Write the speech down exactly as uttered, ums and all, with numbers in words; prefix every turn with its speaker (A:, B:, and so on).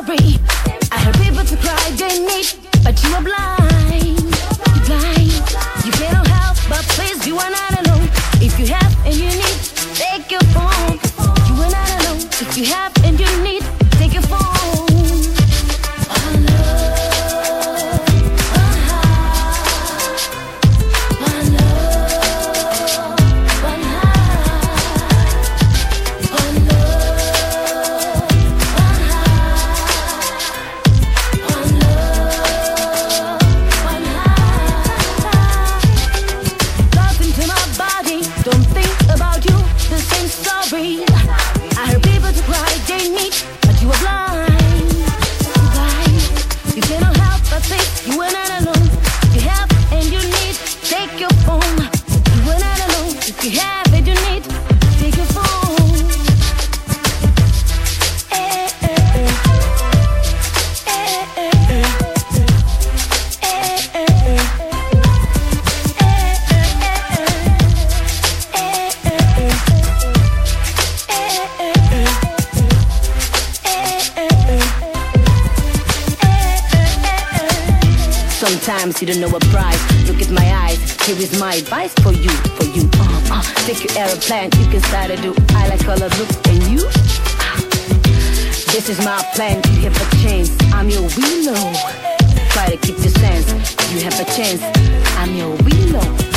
A: sorry. I heard people to cry, they need, but you are blind. You're blind. You cannot help, but please, you are not alone. If you have and you need, take your phone. You are not alone. If you have and you need, take your phone. One love, one heart. One love, one heart. One love, one heart. One love, one heart. Love into my body, don't think about you, the same story. I heard people to cry, they need, but you are blind. You're blind. You cannot help but think you are not alone. If you have and you need, take your phone. You are not alone. If you have and you need, take your phone. Eh, eh, eh. Eh, eh, eh. Eh, eh, eh. Sometimes you don't know a price. Look at my eyes. Here is my advice for you, for you. Uh, uh, take your aeroplane. You can start to do. I like color blue, and you? This is my plan. You have a chance. I'm your willow. Try to keep your sense. You have a chance. I'm your willow.